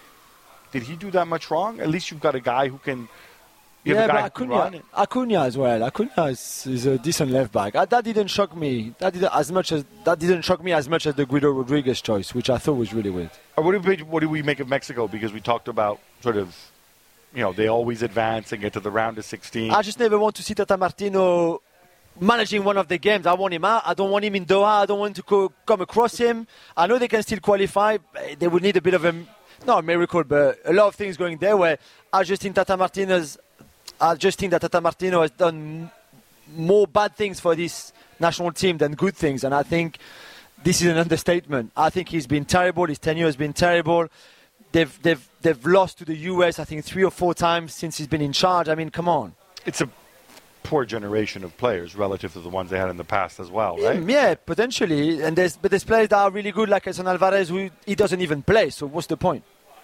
did he do that much wrong? At least you've got a guy who can. You Yeah, have a guy but who can run. Acuna, Acuna as well. Acuna is, is a decent left back. Uh, that didn't shock me. That didn't as much as that didn't shock me as much as the Guido Rodriguez choice, which I thought was really weird. Or what do we what do we make of Mexico? Because we talked about sort of, you know, they always advance and get to the round of sixteen. I just never want to see Tata Martino managing one of the games. I want him out. I don't want him in Doha. I don't want to co- come across him. I know they can still qualify. They would need a bit of a, not a miracle, but a lot of things going their way. I just think Tata Martino's, I just think that Tata Martino has done m- more bad things for this national team than good things. And I think this is an understatement. I think he's been terrible. His tenure has been terrible. They've, they've, they've lost to the U S, I think, three or four times since he's been in charge. I mean, come on. It's a poor generation of players relative to the ones they had in the past as well, right? Mm, yeah, potentially. And there's, but there's players that are really good, like Edson Alvarez, who he doesn't even play. So what's the point?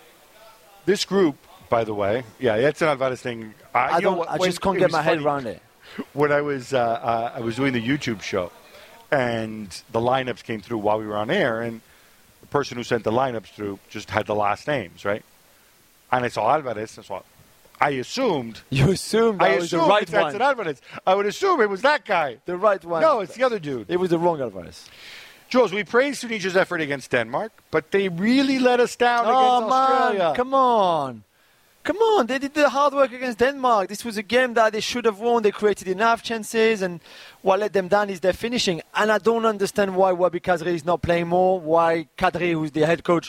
This group, by the way, yeah, Edson Alvarez thing. Uh, I, you know don't, what, I when- just can't it get was my head funny. around it. When I was uh, uh, I was doing the YouTube show, and the lineups came through while we were on air, and the person who sent the lineups through just had the last names, right? And I saw Alvarez, and so I assumed. You assumed that I was the assumed right it's one. Edson Alvarez. I would assume it was that guy. The right one. No, it's the other dude. It was the wrong Alvarez. Jules, we praised Tunisia's effort against Denmark, but they really let us down Oh, against Australia. man, come on. Come on, they did the hard work against Denmark. This was a game that they should have won. They created enough chances, and what let them down is their finishing. And I don't understand why Wabi Kazri is not playing more, why Kadri, who's the head coach,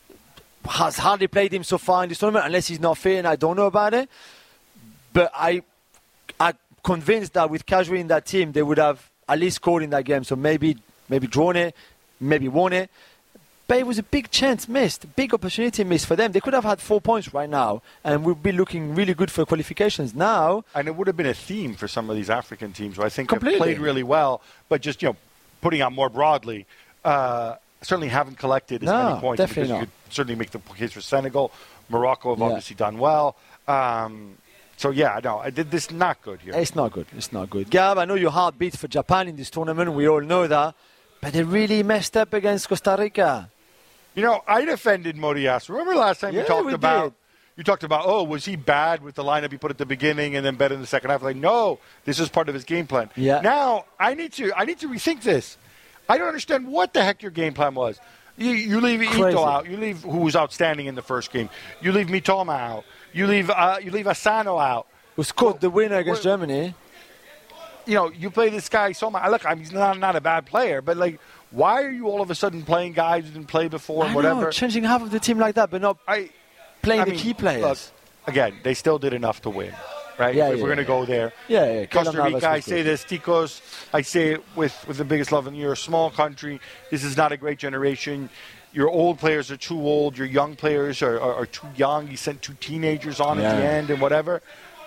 has hardly played him so far in this tournament, unless he's not fit, and I don't know about it. But I, I'm convinced that with Kazri in that team, they would have at least scored in that game. So maybe, maybe drawn it, maybe won it. But it was a big chance missed, big opportunity missed for them. They could have had four points right now, and we'd be looking really good for qualifications now. And it would have been a theme for some of these African teams who I think Completely. have played really well, but just, you know, putting out more broadly, uh, certainly haven't collected as No, many points. definitely because not. you could certainly make the case for Senegal. Morocco have Yeah. obviously done well. Um, so, yeah, no, I did this not good here. It's not good. It's not good. Gab, I know your heart beats for Japan in this tournament. We all know that. But they really messed up against Costa Rica. You know, I defended Morias. Remember last time Yeah, we talked we about did. you talked about, oh, was he bad with the lineup he put at the beginning and then better in the second half? Like, no, this is part of his game plan. Yeah. Now I need to I need to rethink this. I don't understand what the heck your game plan was. You, you leave Crazy. Ito out. You leave who was outstanding in the first game. You leave Mitoma out. You leave uh, you leave Asano out. Who scored the winner against Well, Germany. You know, you play this guy so much. Look, I mean, he's not not a bad player, but like, why are you all of a sudden playing guys who didn't play before and I whatever? know, changing half of the team like that, but not I. playing I the mean, key players. Look, again, they still did enough to win, right? Yeah, if yeah, we're going to yeah. go there. Yeah, yeah. Costa Keylor Navas Rica, I was say good. this, Ticos, I say it with, with the biggest love, and you're a small country. This is not a great generation. Your old players are too old. Your young players are, are, are too young. You sent two teenagers on at the Yeah. end and whatever.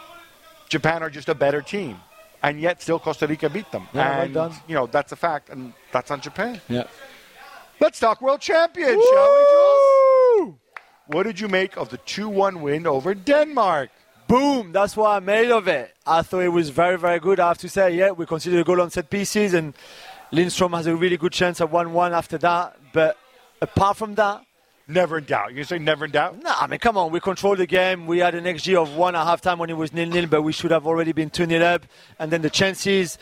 Japan are just a better team. And yet still Costa Rica beat them. Yeah, well and, done. you know, that's a fact, and that's on Japan. Yeah. Let's talk world champions, shall we, Jules? What did you make of the two one win over Denmark? Boom! That's what I made of it. I thought it was very, very good. I have to say, yeah, we considered a goal on set pieces, and Lindstrom has a really good chance at one one after that. But apart from that, Never in doubt. You say never in doubt? no, I mean, come on. We controlled the game. We had an X G of one at halftime when it was nil-nil, but we should have already been two nil up. And then the chances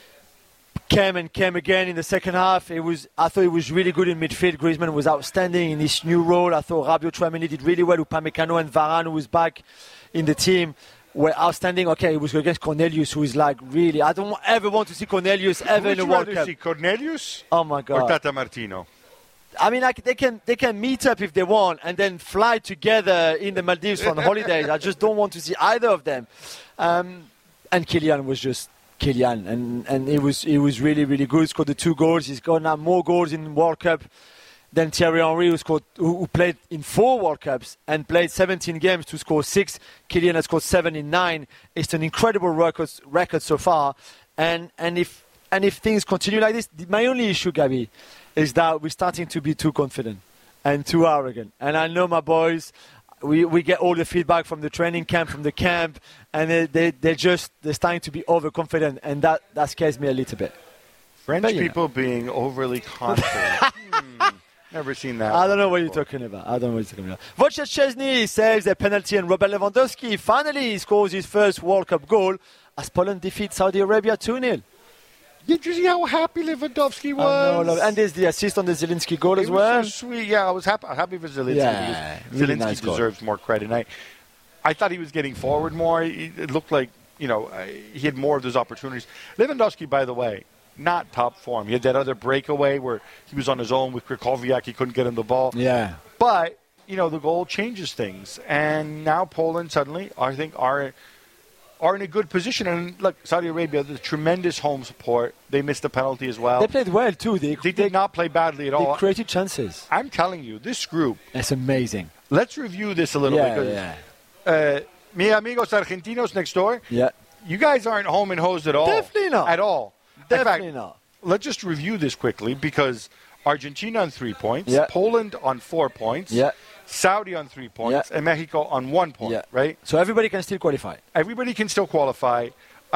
came and came again in the second half. It was, I thought it was really good in midfield. Griezmann was outstanding in his new role. I thought Rabiot, Tchouaméni did really well. Upamecano and Varane, who was back in the team, were outstanding. Okay, it was against Cornelius, who is like really. I don't ever want to see Cornelius ever Would in a you World rather Cup. see Cornelius Oh my or God! Tata Martino? I mean, like they can they can meet up if they want and then fly together in the Maldives on holidays. I just don't want to see either of them. Um, and Kylian was just Kylian, and and it was it was really really good. He scored the two goals. He's got now more goals in World Cup than Thierry Henry, who scored who, who played in four World Cups and played seventeen games to score six. Kylian has scored seven in nine. It's an incredible record record so far. And and if and if things continue like this, my only issue, Gabi, is that we're starting to be too confident and too arrogant. And I know my boys, we, we get all the feedback from the training camp, from the camp, and they, they, they're just they're starting to be overconfident, and that, that scares me a little bit. French But, yeah. people being overly confident. hmm, never seen that. I don't know what before. you're talking about. I don't know what you're talking about. Wojciech Szczesny saves a penalty, and Robert Lewandowski finally scores his first World Cup goal as Poland defeats Saudi Arabia two nil. Did you see how happy Lewandowski was? know, and there's the assist on the Zelensky goal It as was well. so sweet. Yeah, I was happy, happy for Zelensky Yeah, because really Zelensky nice goal. deserves more credit. And I, I thought he was getting forward more. He- It looked like, you know, uh, he had more of those opportunities. Lewandowski, by the way, not top form. He had that other breakaway where he was on his own with Krychowiak. He couldn't get him the ball. Yeah. But, you know, the goal changes things. And now Poland suddenly, I think, are are in a good position. And look, Saudi Arabia, the tremendous home support. They missed a penalty as well. They played well too. They, They did not play badly at They all. created chances. I'm telling you, this group, It's amazing. let's review this a little Yeah, bit. 'cause, yeah, Uh, mi amigos argentinos next door, yeah. you guys aren't home and hosed at all. Definitely not. At all. In Definitely fact, not. let's just review this quickly because Argentina on three points, Yeah. Poland on four points, Yeah. Saudi on three points, Yeah. and Mexico on one point, Yeah. right? So everybody can still qualify. Everybody can still qualify.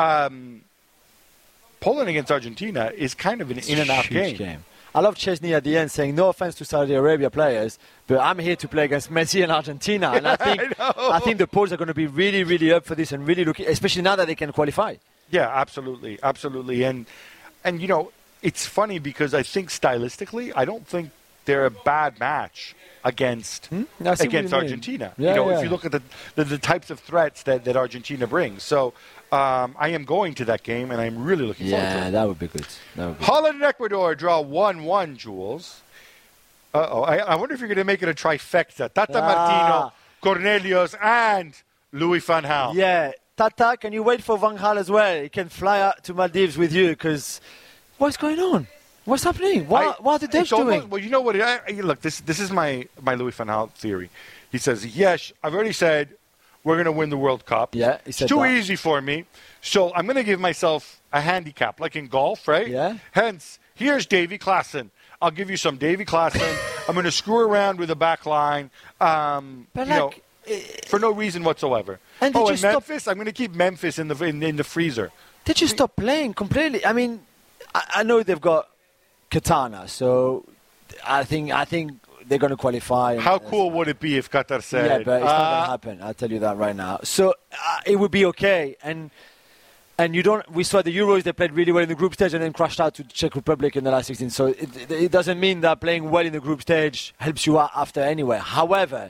Um, Poland against Argentina is kind of an in and out Huge game. I love Chesney at the end saying, no offense to Saudi Arabia players, but I'm here to play against Messi and Argentina. And I think I know. I think the Poles are going to be really, really up for this and really looking, especially now that they can qualify. Yeah, absolutely, absolutely, and and you know it's funny because I think stylistically, I don't think they're a bad match against Hmm? I see what against you mean. Argentina. Yeah, you know, yeah. if you look at the, the, the types of threats that, that Argentina brings. So um, I am going to that game, and I'm really looking forward to Yeah, it. that would be good. That would be Holland and Ecuador draw one one, Jules. Uh-oh. I, I wonder if you're going to make it a trifecta. Tata Ah. Martino, Cornelius, and Louis van Gaal. Yeah, Tata, can you wait for Van Gaal as well? He can fly out to Maldives with you because what's going on? What's happening? What, I- what are the Dutch it's almost- doing? Well, you know what? I, I- look, this this is my, my Louis van Gaal theory. He says, yes, I've already said we're going to win the World Cup. Yeah, he it's said too that. easy for me. So I'm going to give myself a handicap, like in golf, right? Yeah. Hence, here's Davy Klaassen. I'll give you some Davy Klaassen. I'm going to screw around with the back line. Um, But you know, like, eh, for no reason whatsoever. And they oh, and just stop- Memphis, I'm going to keep Memphis in the in, in the freezer. they just stopped playing completely. I mean, I, I know they've got Katana, so I think I think they're going to qualify. and- How cool would it be if Qatar said, Yeah, but it's not going uh, to happen. I'll tell you that right now. So uh, it would be okay, and and you don't. We saw the Euros; they played really well in the group stage, and then crashed out to Czech Republic in the last sixteen. So it, it, it doesn't mean that playing well in the group stage helps you out after anyway. However,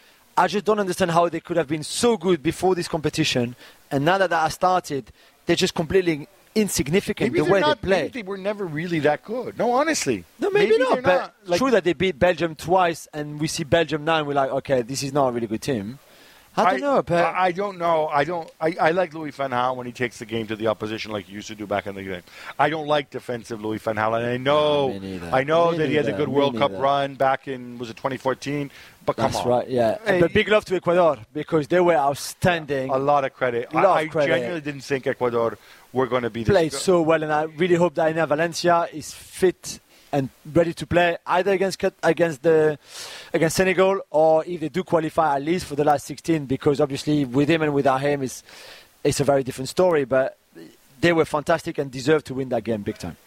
I just don't understand how they could have been so good before this competition, and now that that has started, they're just completely insignificant maybe the they're way not, they play. Maybe they were never really that good. No, honestly. No, maybe, not. they're But not. Like, true that they beat Belgium twice, and we see Belgium now, and we're like, okay, this is not a really good team. I don't know, but I, I don't know. I don't. I, I like Louis van Gaal when he takes the game to the opposition like he used to do back in the day. I don't like defensive Louis van Gaal, and I know, No, me neither. I know Me that he had a neither. good Me World Cup neither. run back in was it twenty fourteen? But come that's on, right, yeah. Hey, But big love to Ecuador because they were outstanding. a lot of credit. Lot I, I of credit. genuinely didn't think Ecuador were going to be this Played good. so well, and I really hope that Ina Valencia is fit and ready to play either against Cat- against the against Senegal, or if they do qualify at least for the last sixteen, because obviously with him and without him it's it's a very different story. But they were fantastic and deserved to win that game big time.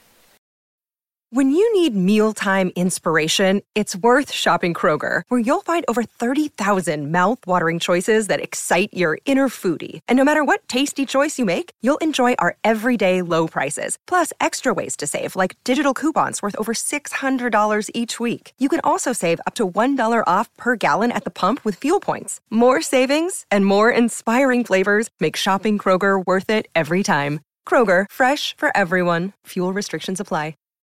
When you need mealtime inspiration, it's worth shopping Kroger, where you'll find over thirty thousand mouth-watering choices that excite your inner foodie. And no matter what tasty choice you make, you'll enjoy our everyday low prices, plus extra ways to save, like digital coupons worth over six hundred dollars each week. You can also save up to one dollar off per gallon at the pump with fuel points. More savings and more inspiring flavors make shopping Kroger worth it every time. Kroger, fresh for everyone. Fuel restrictions apply.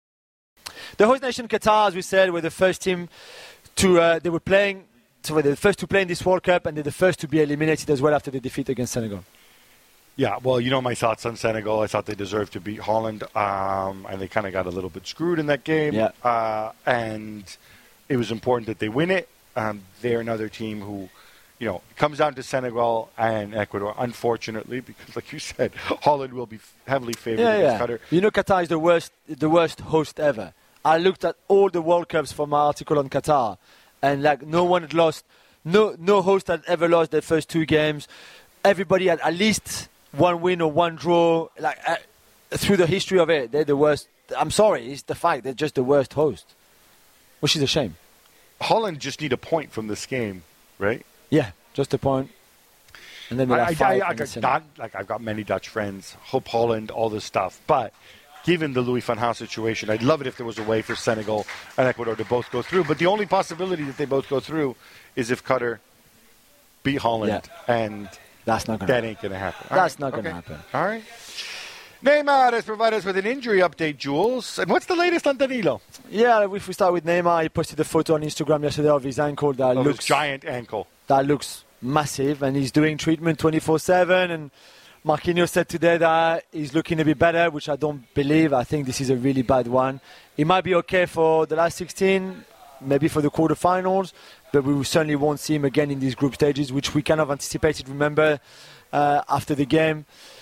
The host nation Qatar, as we said, were the first team to uh, they were playing. So they were the first to play in this World Cup, and they're the first to be eliminated as well after the defeat against Senegal. Yeah, well, you know my thoughts on Senegal. I thought they deserved to beat Holland, um, and they kind of got a little bit screwed in that game. Yeah. Uh, and it was important that they win it. Um, they're another team who, you know, it comes down to Senegal and Ecuador, unfortunately, because, like you said, Holland will be heavily favored Yeah, against yeah. Qatar. You know, Qatar is the worst, the worst host ever. I looked at all the World Cups for my article on Qatar, and like no one had lost, no no host had ever lost their first two games. Everybody had at least one win or one draw. Like uh, through the history of it, they're the worst. I'm sorry, it's the fact they're just the worst host, which is a shame. Holland just need a point from this game, right? Yeah, just a point. And then they I, have I, five I, I against got Senegal. not, like I've got many Dutch friends, hope Holland, all this stuff, but. Given the Louis van Gaal situation, I'd love it if there was a way for Senegal and Ecuador to both go through. But the only possibility that they both go through is if Qatar beat Holland, Yeah. and That's not going to that happen. ain't going to happen. All That's right, not gonna okay. happen. All right. Neymar has provided us with an injury update, Jules. And what's the latest on Danilo? Yeah, if we start with Neymar, he posted a photo on Instagram yesterday of his ankle that Of looks his giant ankle. that looks massive, and he's doing treatment twenty-four seven. And Marquinhos said today that he's looking a bit better, which I don't believe. I think this is a really bad one. He might be okay for the last sixteen, maybe for the quarterfinals, but we certainly won't see him again in these group stages, which we kind of anticipated. Remember, uh, after the game.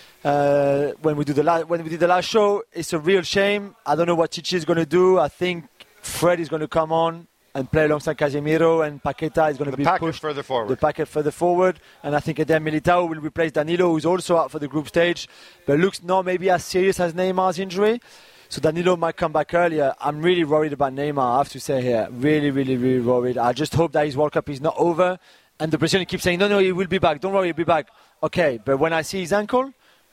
Uh, when we do the la- when we did the last show, it's a real shame. I don't know what Chichi is going to do. I think Fred is going to come on and play alongside Casemiro, and Paqueta is going to The be packet pushed further forward. the packet further forward. And I think Eden Militao will replace Danilo, who's also out for the group stage, but looks not maybe as serious as Neymar's injury. So Danilo might come back earlier. I'm really worried about Neymar, I have to say here. Really, really, really worried. I just hope that his World Cup is not over. And the Brazilian keeps saying, no, no, he will be back. Don't worry, he'll be back. Okay, but when I see his ankle,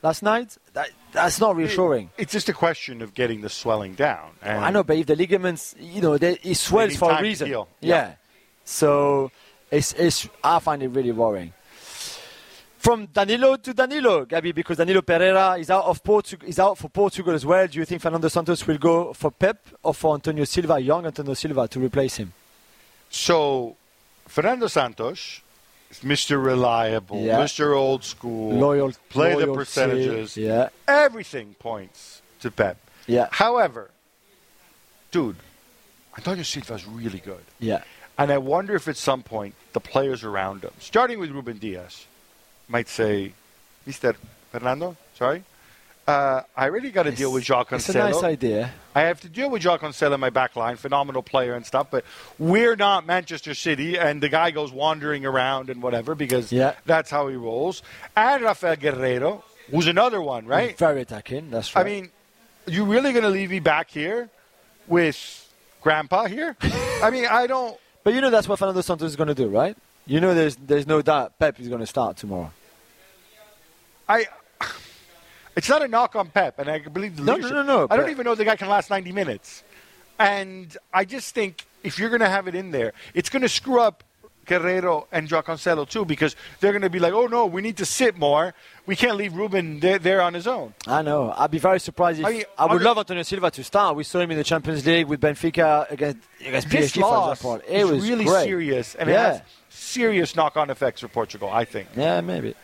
last night, that, that's not reassuring. It, it's just a question of getting the swelling down. And I know, but if the ligaments, you know, they, it swells need for time a to reason. heal. Yeah. Yeah. So it's, it's, I find it really worrying. From Danilo to Danilo, Gabi, because Danilo Pereira is out of Portu- is out for Portugal as well. Do you think Fernando Santos will go for Pep or for Antonio Silva, young Antonio Silva, to replace him? So, Fernando Santos is Mister Reliable, Yeah. Mister Old School, Loyal, play the loyalty, percentages. Yeah, Everything points to Pep. yeah, However, dude, Antonio Silva is really good. yeah. And I wonder if at some point the players around him, starting with Ruben Diaz, might say, Mister Fernando, sorry, uh, I already got to deal with João Cancelo. It's a nice idea. I have to deal with João Cancelo in my back line, phenomenal player and stuff, but we're not Manchester City, and the guy goes wandering around and whatever because Yeah. that's how he rolls. And Rafael Guerreiro, who's another one, right? Very attacking, that's right. I mean, you really going to leave me back here with Grandpa here? I mean, I don't... But you know that's what Fernando Santos is going to do, right? You know there's there's no doubt Pep is going to start tomorrow. I... It's not a knock on Pep, and I believe the No, no, leadership. no, no, I don't but- even know the guy can last ninety minutes. And I just think if you're going to have it in there, it's going to screw up Guerreiro and João Cancelo too, because they're going to be like, oh, no, we need to sit more. We can't leave Ruben there, there on his own. I know. I'd be very surprised if... I I, mean, would other- love Antonio Silva to start. We saw him in the Champions League with Benfica against, against P S This G, for loss example. It is was really great. serious, and Yeah. it has serious knock-on effects for Portugal, I think. Yeah, maybe.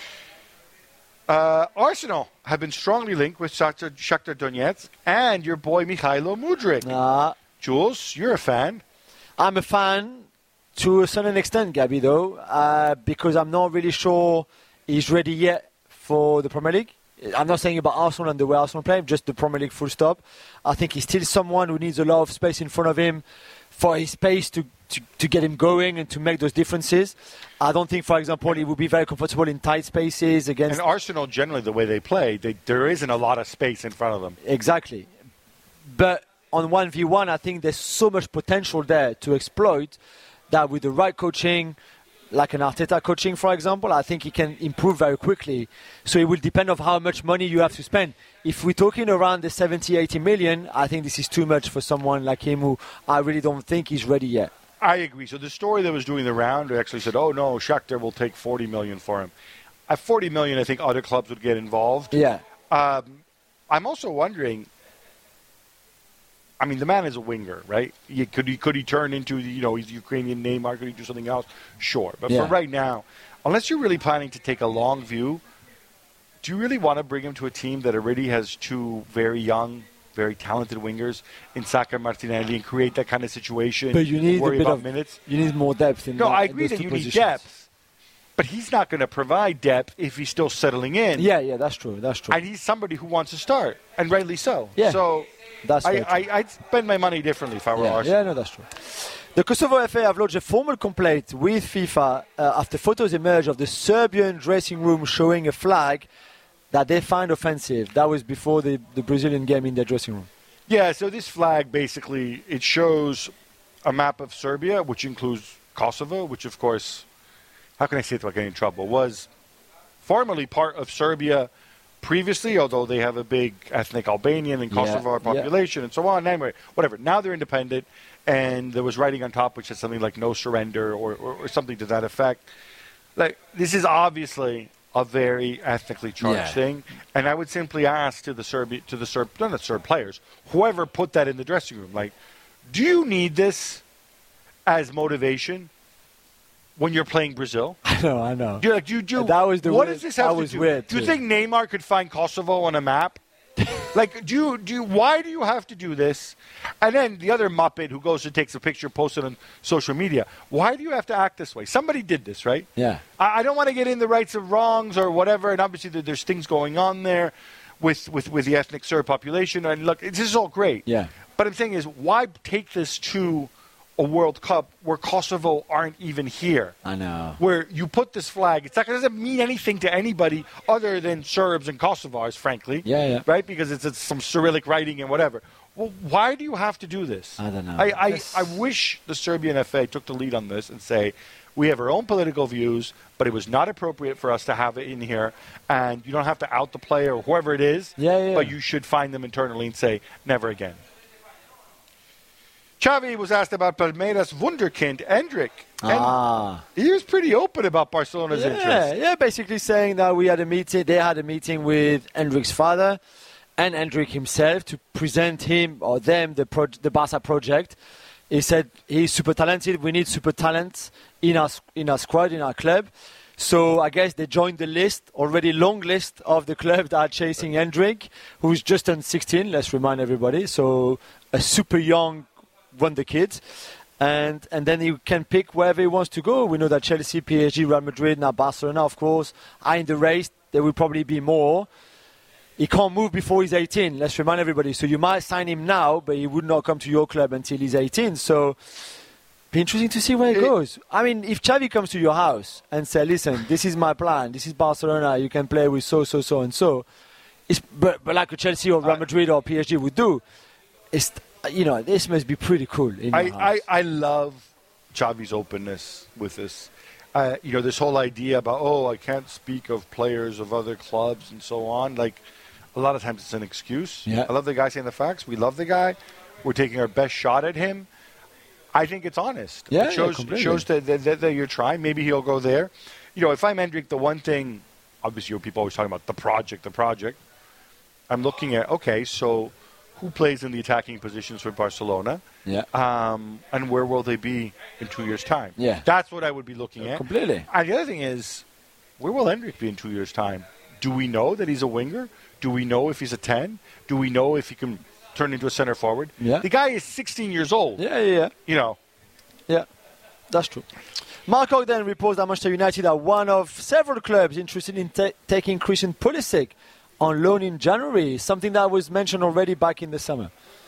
Uh, Arsenal have been strongly linked with Shakhtar, Shakhtar Donetsk and your boy Mikhailo Mudryk. Uh, Jules, you're a fan. I'm a fan to a certain extent, Gabi, though, uh, because I'm not really sure he's ready yet for the Premier League. I'm not saying about Arsenal and the way Arsenal play, just the Premier League full stop. I think he's still someone who needs a lot of space in front of him for his pace to, to, to get him going and to make those differences. I don't think, for example, he would be very comfortable in tight spaces against... And Arsenal, generally, the way they play, they, there isn't a lot of space in front of them. Exactly. But on one v one, I think there's so much potential there to exploit that with the right coaching, like an Arteta coaching, for example, I think he can improve very quickly. So it will depend on how much money you have to spend. If we're talking around the seventy, eighty million, I think this is too much for someone like him who I really don't think he's ready yet. I agree. So the story that was doing the round actually said, oh, no, Shakhtar will take forty million dollars for him. At forty million dollars, I think other clubs would get involved. Yeah. Um, I'm also wondering, I mean, the man is a winger, right? He, could he could he turn into, you know, he's Ukrainian Neymar? Could he do something else? Sure. But Yeah. for right now, unless you're really planning to take a long view, do you really want to bring him to a team that already has two very young, very talented wingers in Saka and Martinelli and create that kind of situation? But you need a worry bit about of minutes? You need more depth in No, that, I in agree those that two you positions. need depth. But he's not going to provide depth if he's still settling in. Yeah, yeah, that's true. That's true. And he's somebody who wants to start, and rightly so. Yeah. So That's I, very true. I, I'd spend my money differently if I were Yeah, Arsenal. yeah, no, that's true. The Kosovo F A have lodged a formal complaint with FIFA uh, after photos emerged of the Serbian dressing room showing a flag that they find offensive. That was before the, the Brazilian game in their dressing room. Yeah, so this flag basically, it shows a map of Serbia, which includes Kosovo, which of course, how can I say it without getting in trouble, was formerly part of Serbia previously, although they have a big ethnic Albanian and Yeah, Kosovar yeah. population and so on. Anyway, whatever. Now they're independent, and there was writing on top which said something like no surrender or, or, or something to that effect. Like, this is obviously a very ethnically charged Yeah. thing, and I would simply ask to the Serb, to the Serb, not the Serb players, whoever put that in the dressing room, like, do you need this as motivation when you're playing Brazil? I know, I know. Do you, like, do you, do, That was the what weird- does this have that to was do? weird, do you too. think Neymar could find Kosovo on a map? Like, do you, do you, why do you have to do this? And then the other Muppet who goes and takes a picture, posts it on social media. Why do you have to act this way? Somebody did this, right? Yeah. I, I don't want to get in the rights of wrongs or whatever, and obviously there, there's things going on there with, with, with the ethnic Serb population. And look, this is all great. Yeah. But I'm saying is, why take this to a World Cup where Kosovo aren't even here? I know. Where you put this flag, it's not, it doesn't mean anything to anybody other than Serbs and Kosovars, frankly. Yeah, yeah. Right? Because it's, it's some Cyrillic writing and whatever. Well, why do you have to do this? I don't know. I, I, This- I wish the Serbian F A took the lead on this and say, We have our own political views, but it was not appropriate for us to have it in here. And you don't have to out the player or whoever it is, Yeah, yeah. but you should find them internally and say, never again. Xavi was asked about Palmeiras wunderkind, Endrick. And Ah. he was pretty open about Barcelona's Yeah, interest. yeah, basically saying that we had a meeting, they had a meeting with Endrick's father and Endrick himself to present him or them the pro- the Barca project. He said he's super talented. We need super talent in our in our squad, in our club. So I guess they joined the list, already long list of the club that are chasing Endrick, who's just turned sixteen. Let's remind everybody. So a super young wonder kid. And and then he can pick wherever he wants to go. We know that Chelsea, P S G, Real Madrid, now Barcelona, of course, are in the race. There will probably be more. He can't move before he's eighteen. Let's remind everybody. So you might sign him now, but he would not come to your club until he's eighteen. So be interesting to see where it, It- goes. I mean, if Xavi comes to your house and say, "Listen, this is my plan. This is Barcelona. You can play with so, so, so, and so," it's but, but like a Chelsea or Real Madrid or P S G would do, it's you know this must be pretty cool. In I, your I, house. I love Xavi's openness with this. Uh, you know, this whole idea about, oh, I can't speak of players of other clubs and so on. Like, a lot of times it's an excuse. Yeah. I love the guy saying the facts. We love the guy. We're taking our best shot at him. I think it's honest. Yeah, it yeah, shows, completely. shows that, that, that, that you're trying. Maybe he'll go there. You know, if I'm Endrick, the one thing, obviously, people always talking about the project, the project. I'm looking at, okay, so who plays in the attacking positions for Barcelona? Yeah. Um, and where will they be in two years' time? Yeah. That's what I would be looking at. Completely. And the other thing is, where will Endrick be in two years' time? Do we know that he's a winger? Do we know if he's a ten? Do we know if he can turn into a center forward? Yeah. The guy is sixteen years old. Yeah, yeah, yeah. You know. Yeah, that's true. Mark Ogden reports that Manchester United are one of several clubs interested in ta- taking Christian Pulisic on loan in January, something that was mentioned already back in the summer.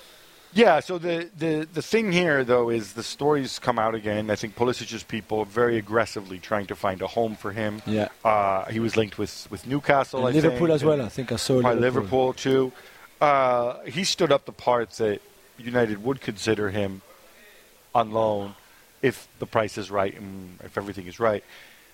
Yeah, so the, the, the thing here, though, is the stories come out again. I think Pulisic's people are very aggressively trying to find a home for him. Yeah. Uh, he was linked with, with Newcastle, And I Liverpool think, as well, and I think I saw by Liverpool. Liverpool, too. Uh, he stood up the parts that United would consider him on loan if the price is right and if everything is right.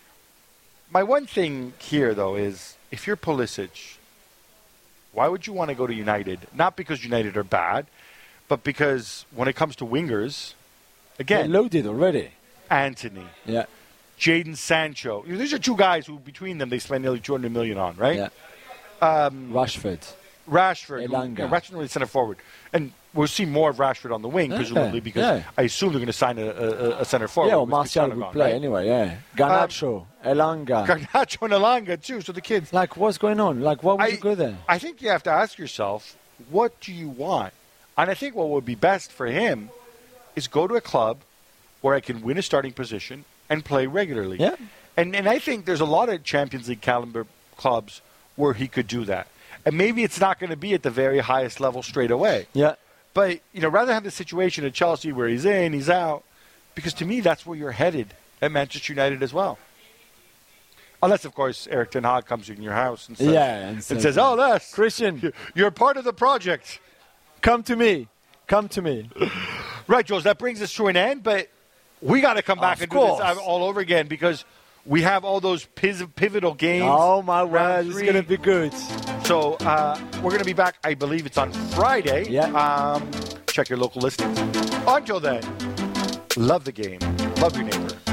My one thing here, though, is if you're Pulisic, why would you want to go to United? Not because United are bad, but because when it comes to wingers, They're again, loaded already. Anthony, Yeah, Jadon Sancho. You know, these are two guys who, between them, they spend nearly two hundred million on, right? yeah. Um, Rashford. Rashford, who, Elanga. you know, Rashford really center forward, and we'll see more of Rashford on the wing, Yeah, presumably, because yeah. I assume they're going to sign a, a, a center forward. Yeah, or with Martial Cristiano would gone, play right? anyway, yeah. Garnacho, Elanga. Garnacho and Elanga too. So the kids. Like, what's going on? Like, why would I, you go there? I think you have to ask yourself, what do you want? And I think what would be best for him is go to a club where I can win a starting position and play regularly. Yeah. And and I think there's a lot of Champions League caliber clubs where he could do that. And maybe it's not going to be at the very highest level straight away. Yeah. But, you know, rather than have the situation at Chelsea where he's in, he's out, because to me that's where you're headed at Manchester United as well. Unless, of course, Eric Ten Hag comes in your house and says, Yeah, and and says, says oh, Les, Christian, you're part of the project. come to me. Come to me. Right, Jules, that brings us to an end, but we got to come back Of and course. do this all over again because we have all those piz- pivotal games. Oh, my round word. It's three. going to be good. So uh, we're going to be back, I believe it's on Friday. Yeah. Um, check your local listings. Until then, love the game. Love your neighbor.